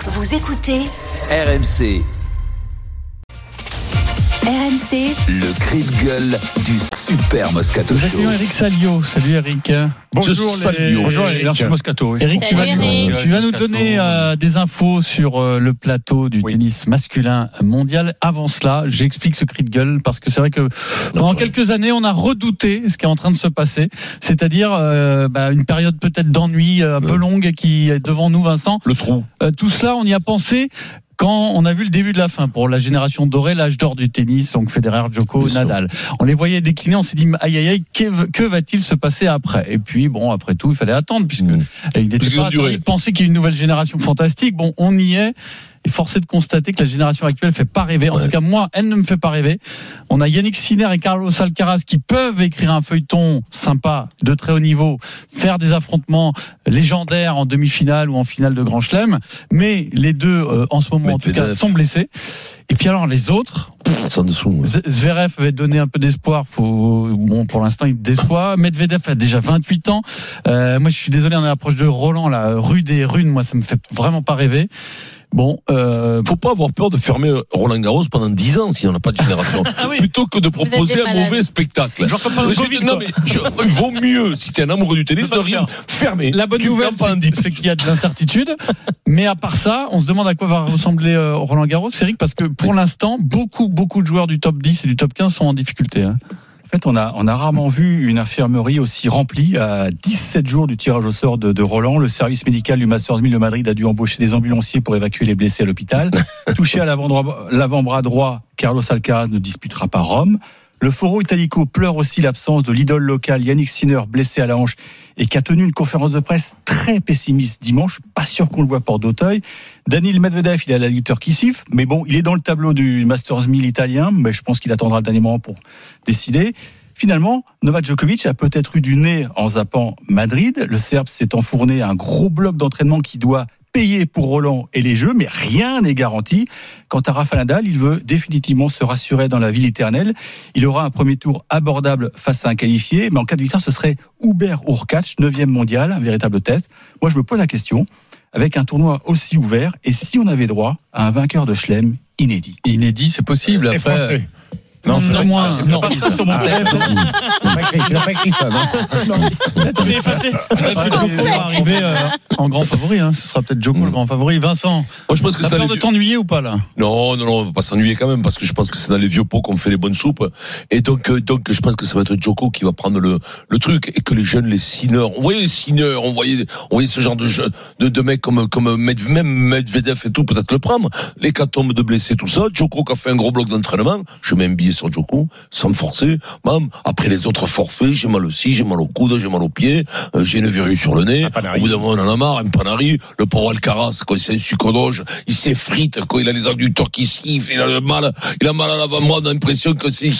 Vous écoutez RMC. RMC, Le cri de gueule du Super Moscato Show. Salut Eric Salio. Salut Eric. Bonjour Eric. Merci Moscato. Oui. Eric, Salut, Eric. tu vas nous donner des infos sur le plateau du tennis masculin mondial. Avant cela, j'explique ce cri de gueule parce que c'est vrai que pendant quelques années, on a redouté ce qui est en train de se passer, c'est-à-dire une période peut-être d'ennui un peu longue qui est devant nous, Vincent. Le trou. Tout cela, on y a pensé quand on a vu le début de la fin pour la génération dorée, l'âge d'or du tennis, donc Federer, Djoko, Nadal. On les voyait décliner, on s'est dit aïe aïe aïe, que va-t-il se passer après ? Et puis bon, après tout, il fallait attendre puisque il était pas attendu de penser qu'il y a une nouvelle génération fantastique. Bon, on y est. Et forcé de constater que la génération actuelle fait pas rêver. En tout cas, moi, elle ne me fait pas rêver. On a Yannick Sinner et Carlos Alcaraz qui peuvent écrire un feuilleton sympa, de très haut niveau, faire des affrontements légendaires en demi-finale ou en finale de Grand Chelem. Mais les deux, en ce moment, en tout cas, sont blessés. Et puis alors, les autres, Zverev avait donné un peu d'espoir. Bon, pour l'instant, il déçoit. Medvedev a déjà 28 ans. Moi, je suis désolé, on est à l'approche de Roland, là, rude et rune. Moi, ça me fait vraiment pas rêver. Bon, faut pas avoir peur de fermer Roland Garros pendant 10 ans si on n'a pas de génération. Plutôt que de proposer un mauvais spectacle. Il vaut mieux, si t'es un amoureux du tennis, de rien fermer. La bonne nouvelle, c'est qu'il y a de l'incertitude. Mais à part ça, on se demande à quoi va ressembler Roland Garros, Eric, parce que pour l'instant, beaucoup de joueurs du top 10 et du top 15 sont en difficulté. En fait, on a rarement vu une infirmerie aussi remplie à 17 jours du tirage au sort de Roland. Le service médical du Masters 1000 de Madrid a dû embaucher des ambulanciers pour évacuer les blessés à l'hôpital. Touché à l'avant-bras droit, Carlos Alcaraz ne disputera pas Rome. Le Foro Italico pleure aussi l'absence de l'idole locale Yannick Sinner, blessé à la hanche et qui a tenu une conférence de presse très pessimiste dimanche. Je suis pas sûr qu'on le voit port d'Auteuil. Daniil Medvedev, il a la lutteur qui siffle, mais bon, il est dans le tableau du Masters 1000 italien, mais je pense qu'il attendra le dernier moment pour décider. Finalement, Novak Djokovic a peut-être eu du nez en zappant Madrid. Le Serbe s'est enfourné à un gros bloc d'entraînement qui doit payer pour Roland et les Jeux, mais rien n'est garanti. Quant à Rafa Nadal, il veut définitivement se rassurer dans la ville éternelle. Il aura un premier tour abordable face à un qualifié, mais en cas de victoire, ce serait Hubert Hurkacz, 9e mondial, un véritable test. Moi, je me pose la question, avec un tournoi aussi ouvert, et si on avait droit à un vainqueur de Chelem inédit ? Inédit, c'est possible. Et français. Non, non, pas sur mon texte. Tu n'as pas écrit ça, non? Tu l'as effacé. Peut-être va arriver en grand favori. Ce sera peut-être Djoko le grand favori. Vincent, moi, je pense que t'as peur de t'ennuyer ou pas là? Non, on va pas s'ennuyer quand même parce que je pense que c'est dans les vieux pots qu'on fait les bonnes soupes. Et donc je pense que ça va être Djoko qui va prendre le truc et que les jeunes, les Sinner. On voyait les Sinner, on voyait ce genre de mecs comme même Medvedev et tout peut-être le prendre. L'hécatombe de blessés, tout ça. Djoko qui a fait un gros bloc d'entraînement. Je mets un billet sur Djoko sans me forcer. Après les autres forfaits, j'ai mal aussi, j'ai mal au coude, j'ai mal aux pieds, j'ai une verrue sur le nez. Au bout d'un moment, on en a marre. Un Panari, le pauvre Alcaraz, quand c'est un sucre-doge, il s'effrite, quand il a les adducteurs qui sifflent, il a mal à l'avant-bras, on a l'impression que c'est,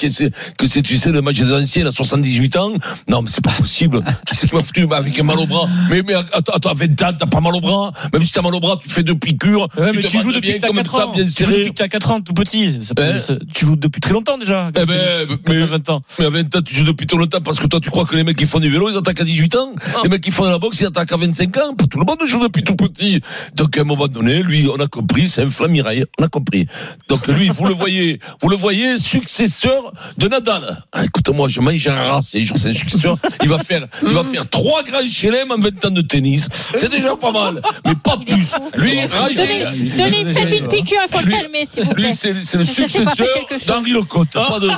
tu sais, le match des anciens, il a 78 ans. Non, mais c'est pas possible. Qui c'est qui m'a foutu avec un mal au bras? Mais attends, à 20 ans, t'as pas mal au bras? Même si t'as mal au bras, tu fais 2 piqûres. Ouais, mais tu joues depuis que t'as 4 ans. Tu joues depuis que t'as 4 ans, tout petit. Tu joues depuis très longtemps déjà. Mais à 20 ans, tu joues depuis trop longtemps parce que toi, tu crois que les mecs qui font du vélo, ils attaquent à 18 ans. Les mecs qui font de la boxe, ils attaquent à 25 ans. Tout le monde joue depuis tout petit. Donc, à un moment donné, lui, on a compris, c'est un Flamirail. On a compris. Donc, lui, vous le voyez, successeur de Nadal. Écoute-moi, je mange un rat, c'est un successeur. Il va faire 3 grands chelem en 20 ans de tennis. C'est déjà pas mal, mais pas plus. Lui, faites une piqûre, il faut le calmer, s'il vous plaît. Lui, c'est le successeur d'Henri Lecote. Pas de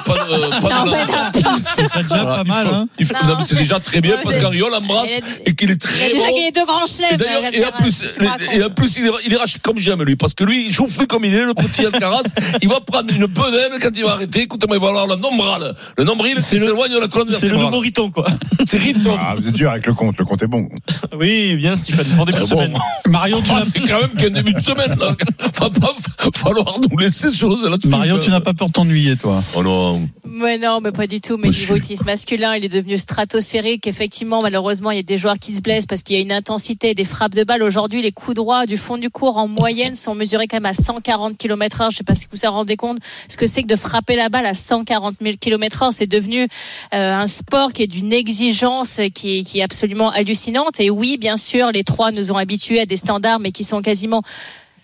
ce serait déjà pas mal. Non, mais c'est déjà très bien parce qu'Henri, on l'embrasse et qu'il est très bon. Il a déjà gagné 2 grands chelems. Et en plus, il est rachis comme j'aime, lui, parce que lui, il joue fou comme il est, le petit Alcaraz. Il va prendre une bedaine quand il va arrêter. Écoute-moi, il va avoir le nombril. Le nombril, c'est s'éloigne de la colonne vertébrale. C'est le nouveau Riton, quoi. C'est Riton. Vous êtes dur avec le compte est bon. Oui, bien, Stéphane. En début de semaine. Marion, c'est quand même qu'un début de semaine, là. Va pas falloir nous laisser sur là-dessus. Marion, tu n'as pas peur de t'ennuyer, toi? Oh non. Ouais, non, mais pas du tout. Mais niveau tennis masculin, il est devenu stratosphérique. Effectivement, malheureusement, il y a des joueurs qui se blessent parce qu'il y a une intensité, des frappes de balle. Aujourd'hui, les coups droits du fond du court en moyenne sont mesurés quand même à 140 km/h. Je sais pas si vous vous rendez compte ce que c'est que de frapper la balle à 140 km/h. C'est devenu un sport qui est d'une exigence qui est absolument hallucinante. Et oui, bien sûr, les 3 nous ont habitués à des standards, mais qui sont quasiment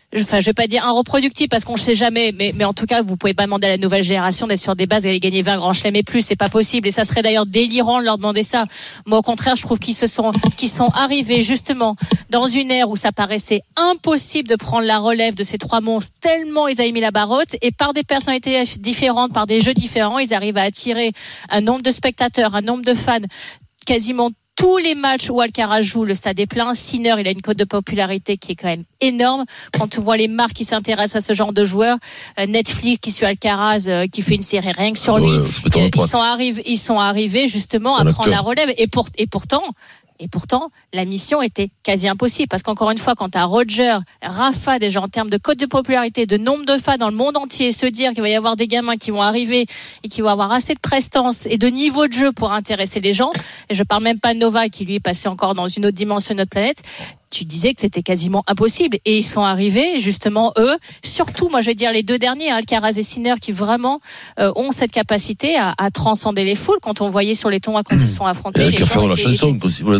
je vais pas dire irreproductible parce qu'on ne sait jamais, mais en tout cas, vous pouvez pas demander à la nouvelle génération d'être sur des bases et d'aller gagner 20 grands chelems et plus, c'est pas possible. Et ça serait d'ailleurs délirant de leur demander ça. Moi, au contraire, je trouve qu'ils sont arrivés justement dans une ère où ça paraissait impossible de prendre la relève de ces trois monstres tellement ils avaient mis la barre haute, et par des personnalités différentes, par des jeux différents, ils arrivent à attirer un nombre de spectateurs, un nombre de fans. Quasiment tous les matchs où Alcaraz joue, le stade est plein. Sinner, il a une cote de popularité qui est quand même énorme. Quand on voit les marques qui s'intéressent à ce genre de joueurs, Netflix qui suit Alcaraz, qui fait une série rien que sur lui, ils sont arrivés justement à prendre la relève. Et pourtant, la mission était quasi impossible. Parce qu'encore une fois, quand t'as Roger, Rafa, déjà en termes de cote de popularité, de nombre de fans dans le monde entier, se dire qu'il va y avoir des gamins qui vont arriver et qui vont avoir assez de prestance et de niveau de jeu pour intéresser les gens. Et je parle même pas de Novak, qui lui est passé encore dans une autre dimension de notre planète. Tu disais que c'était quasiment impossible. Et ils sont arrivés, justement, eux, surtout, moi, je vais dire les deux derniers, Alcaraz et Sinner, qui vraiment ont cette capacité à transcender les foules. Quand on voyait sur les tournois, quand ils sont affrontés, les gens la chanson,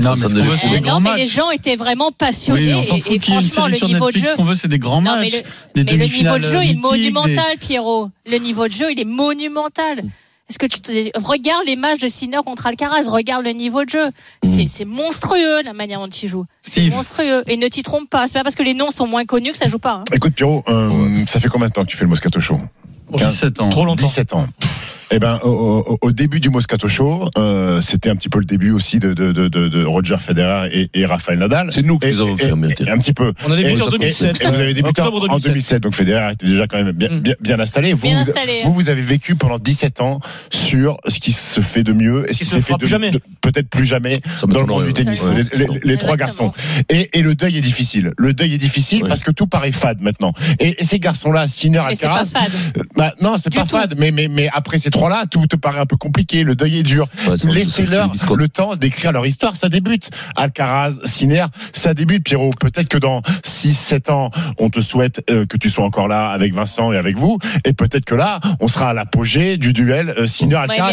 les gens étaient vraiment passionnés. Oui, et franchement, le niveau de jeu. Ce qu'on veut, c'est des grands matchs. Mais le niveau de jeu est monumental, Pierrot. Le niveau de jeu, il est monumental. Est-ce que regarde les matchs de Sinner contre Alcaraz, regarde le niveau de jeu. C'est monstrueux la manière dont il joue. C'est monstrueux. Et ne t'y trompe pas. C'est pas parce que les noms sont moins connus que ça joue pas. Hein. Écoute, Pierrot, ça fait combien de temps que tu fais le Moscato Show? 17 ans. Trop longtemps. 17 ans. Eh ben, au début du Moscato Show, c'était un petit peu le début aussi de Roger Federer et Rafael Nadal. C'est nous qui les avons fait, un petit peu. On a débuté en 2007. Et vous avez débuté en 2007. Donc Federer était déjà quand même bien installé. Vous avez vécu pendant 17 ans sur ce qui se fait de mieux et ce qui se fait peut-être plus jamais dans le monde du tennis. Les trois garçons. Et le deuil est difficile. Parce que tout paraît fade maintenant. Et ces garçons-là, Sinner, Alcaraz. C'est pas fade. Non, c'est pas fade. Mais après ces trois-là, tout te paraît un peu compliqué. Le deuil est dur. Laissez-leur le temps d'écrire leur histoire. Ça débute. Alcaraz, Sinner, ça débute. Pierrot, peut-être que dans 6-7 ans, on te souhaite que tu sois encore là avec Vincent et avec vous. Et peut-être que là, on sera à l'apogée du duel Sinner-Alcaraz.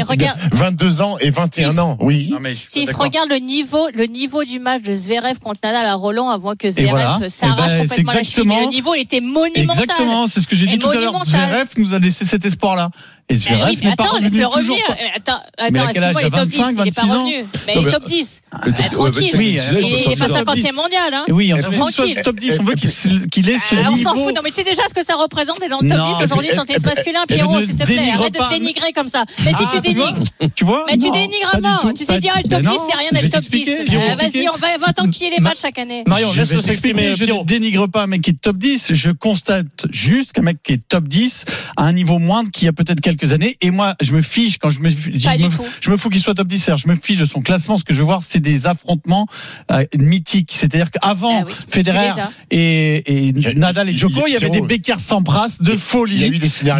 22 ans et 21 ans. Oui. Steve, regarde le niveau du match de Zverev contre Nadal à Roland avant que Zverev s'arrache complètement la cheville. Le niveau, il était monumental. Exactement, c'est ce que j'ai dit tout à l'heure. Zverev nous a laissé cet espoir-là. Et Zverev n'est pas revenu toujours. Attends, excuse-moi, il est top 10, il n'est pas revenu. Mais il est top 10. Tranquille. Il est pas 50e mondial. Hein. Oui, on veut qu'il soit top 10, on veut qu'il ait ce niveau. On s'en fout. Non, mais tu sais déjà ce que ça représente d'être dans le top 10 aujourd'hui sur le tennis masculin, Pierrot, s'il te plaît. Arrête de te dénigrer comme ça. Mais si tu dénigres. Tu vois? Mais tu dénigres à mort. Tu sais dire le top 10, c'est rien d'être top 10. Vas-y, on va t'enquiller les matchs chaque année. Marion, laisse-le s'exprimer. Je ne dénigre pas un mec qui est top 10. Je constate juste qu'un mec qui est top 10 a un niveau moindre qu'il y a peut-être quelques années. Et moi, je me fiche quand je me fous qu'il soit top 10. Je me fiche de son classement. Ce que je veux voir, c'est des affrontements mythiques. C'est-à-dire qu'avant Federer et Nadal et Djoko, il y avait des Becker-Sampras de folie,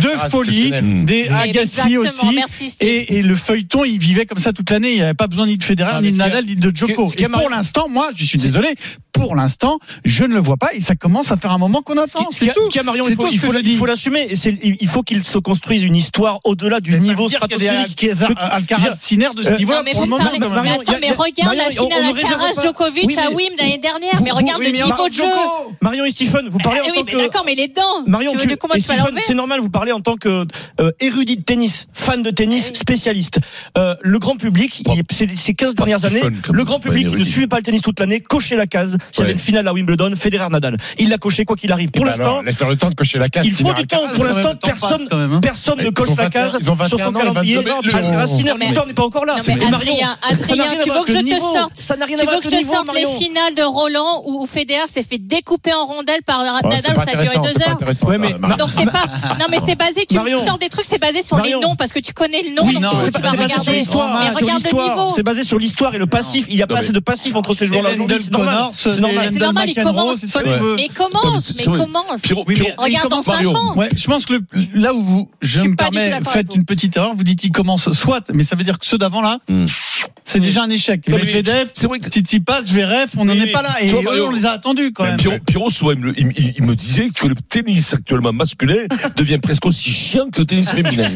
des Agassi aussi. Et le feuilleton, il vivait comme ça toute l'année. Il n'y avait pas besoin ni de Federer, ni de Nadal, ni de Djoko. Et pour l'instant, moi, je suis désolé. Pour l'instant, je ne le vois pas et ça commence à faire un moment qu'on attend. C'est tout. Il faut l'assumer. Il faut qu'il se construise une histoire au-delà du niveau stratosphérique. Alcaraz, Sinner de ce niveau-là. Mais regarde la finale Alcaraz-Djokovic à Wimbledon l'année dernière. Mais regarde le niveau de jeu. Marion et Stephen, vous parlez en tant que. D'accord, mais il est dedans. Marion et Stephen, c'est normal. Vous parlez en tant que érudit de tennis, fan de tennis, spécialiste. Le grand public, ces 15 dernières années, le grand public ne suivait pas le tennis toute l'année, cochait la case. S'il y avait une finale à Wimbledon, Federer-Nadal, il l'a coché quoi qu'il arrive. Pour l'instant, laisse-leur le temps de cocher la case. Il faut du temps. Pour l'instant, personne ne coche la case sur son calendrier. L'histoire n'est pas encore là. Adrien, tu veux que je te sorte les finales de Roland où Federer s'est fait découper en rondelles par Nadal, ça a duré 2 heures. Donc c'est pas. Non, mais c'est basé. Tu me sors des trucs, c'est basé sur les noms parce que tu connais le nom, donc tu vas regarder. Mais regarde le niveau. C'est basé sur l'histoire et le passif. Il n'y a pas assez de passif entre ces joueurs-là. C'est normal, il commence. Mais commence. Regarde dans 5 ans. Ouais, je pense que là où je me permets, faites une petite erreur, vous dites il commence soit, mais ça veut dire que ceux d'avant là, c'est déjà un échec. Medvedev, Tsitsipas, Zverev, on n'en est pas là. Et eux, on les a attendus quand même. Pierrot, souvent, il me disait que le tennis actuellement masculin devient presque aussi chiant que le tennis féminin.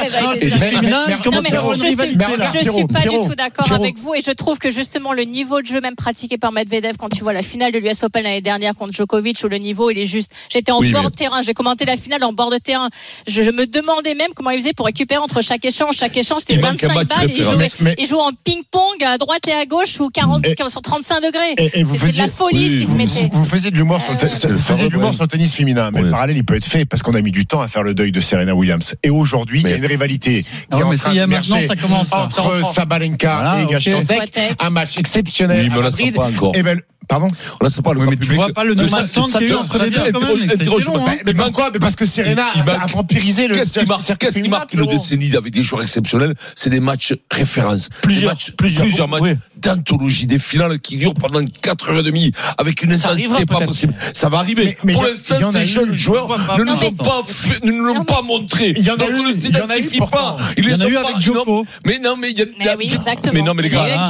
Je suis pas du tout d'accord avec vous et je trouve que justement le niveau de jeu même pratiqué par Medvedev quand tu vois la finale de l'US Open l'année dernière contre Djokovic où le niveau il est juste. J'étais en bord de terrain, j'ai commenté la finale en bord de terrain. Je me demandais même comment il faisait pour récupérer entre chaque échange c'était 25 balles et il jouait en ping-pong à droite et à gauche ou 35 degrés. C'était de la folie ce qui se mettait. Vous faisiez de l'humour sur le tennis féminin, mais le parallèle il peut être fait parce qu'on a mis du temps à faire le deuil de Serena Williams et aujourd'hui il y a une rivalité qui est en train d'émerger entre Sabalenka et Iga Świątek, un match exceptionnel à Madrid. Pardon? Là, c'est pas le mais tu vois pas le normal centre qu'il y a eu entre les deux quand même. Mais pourquoi? Parce que Serena a vampirisé le Qu'est-ce qui marque une décennie avec des joueurs exceptionnels? C'est des matchs références. Plusieurs matchs d'anthologie, des finales qui durent pendant 4h30 avec une intensité pas possible. Ça va arriver. Pour l'instant, ces jeunes joueurs ne nous l'ont pas montré. Il y en a eu pourtant. Il y en a eu avec Djoko. Mais non, mais il y a. Mais non, mais les gars,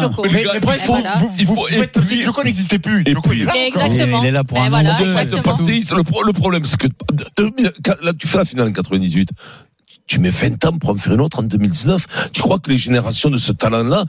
Djoko n'existait plus. Exactement. Il est là pour un voilà, le problème, c'est que là, tu fais la finale en 98. Tu mets 20 ans pour en faire une autre en 2019. Tu crois que les générations de ce talent-là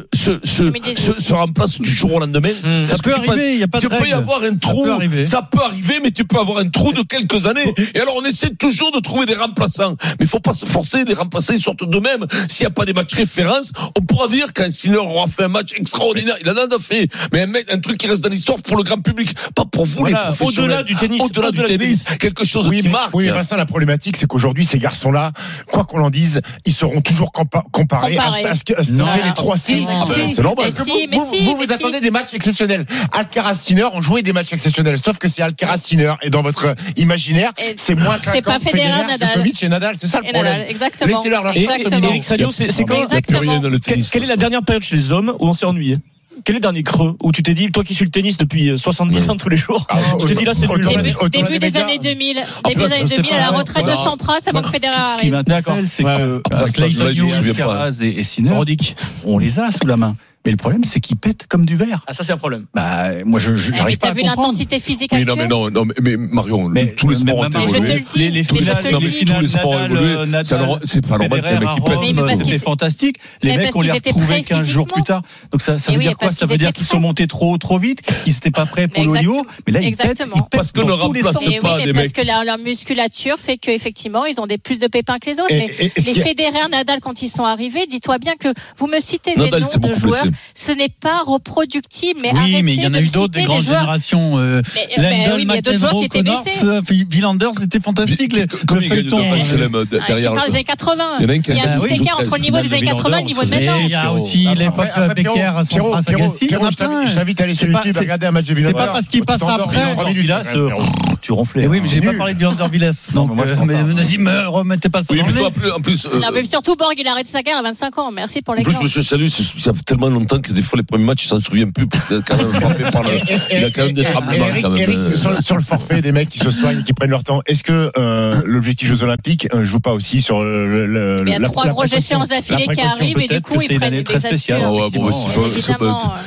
se remplacent du jour au lendemain? Ça peut arriver, il n'y a pas de règle. Tu peux y avoir un trou. Ça peut arriver, mais tu peux avoir un trou de quelques années. Et alors, on essaie toujours de trouver des remplaçants. Mais il faut pas se forcer, les remplaçants, ils sortent d'eux-mêmes. S'il n'y a pas des matchs références, on pourra dire qu'un Sinner aura fait un match extraordinaire. Il en a fait. Mais un truc qui reste dans l'histoire pour le grand public. Pas pour vous, les professionnels. Au-delà du tennis. Quelque chose qui marque. Oui, mais Vincent, la problématique, c'est qu'aujourd'hui, ces garçons-là, quoi qu'on en dise, ils seront toujours comparés à ce que fait les trois. C'est normal. Vous attendez des matchs exceptionnels. Alcaraz-Sinner ont joué des matchs exceptionnels, sauf que c'est Alcaraz-Sinner et dans votre imaginaire, c'est moins c'est pas Federer, Djokovic et Nadal, c'est ça le problème. Exactement. Laissez-leur leur chance. Eric Salio, c'est quand quelle est la dernière période chez les hommes où on s'est ennuyé? Quel est le dernier creux où tu t'es dit, toi qui suis le tennis depuis 70 ans tous les jours, tu t'es dit là c'est nul? Début des années 2000, à la retraite de Sampras avant que Federer arrive. Ce qui m'intéresse, c'est que Alcaraz et Sinner, on les a sous la main. Mais le problème, c'est qu'ils pètent comme du verre. Ah, ça, c'est un problème. Bah, moi, je n'arrive pas à comprendre. T'as vu l'intensité physique actuelle? Mais Marion, tous les sports ont évolué. Les finales, c'est pas normal que les mecs qui pètent. C'était fantastique. Les mecs, on les retrouvait 15 jours plus tard. Donc, ça veut dire quoi? Ça veut dire qu'ils sont montés trop vite, qu'ils n'étaient pas prêts pour le haut. Mais là, ils pètent. Parce que ne remplace pas des mecs. Parce que leur musculature fait qu'effectivement, ils ont plus de pépins que les autres. Mais les Federer, Nadal, quand ils sont arrivés, dis-toi bien que vous me citez des noms de joueurs. Ce n'est pas reproductible, mais arrêtez mais il y en a eu d'autres des grandes générations. Lendl, il y a d'autres joueurs qui étaient blessés. Villander, c'était fantastique. Comme il gagne derrière. Tu parles des années 80. Il y a un petit écart entre le niveau des années 80 et le niveau de maintenant. Il y a aussi l'époque Becker à Sampras Agassi. Je t'invite à aller sur YouTube et regarder un match de Villander. C'est pas parce qu'il passe après. Tu ronflais. Oui, mais j'ai pas parlé de Villander Villas. Donc, vas-y, me remettez pas ça dans le nez. En plus. Non, mais surtout Borg, il a arrêté sa carrière à 25 ans. Merci pour l'exemple. En plus, monsieur Salut, ça fait tellement longtemps que des fois les premiers matchs il s'en souvient plus parce qu'il a quand même frappé par il a quand même des tremblements. Eric, sur le forfait des mecs qui se soignent, qui prennent leur temps, est-ce que l'objectif Jeux Olympiques joue pas aussi sur il y a 3 grosses échéances d'affilée qui arrivent et du coup ils prennent des assurances.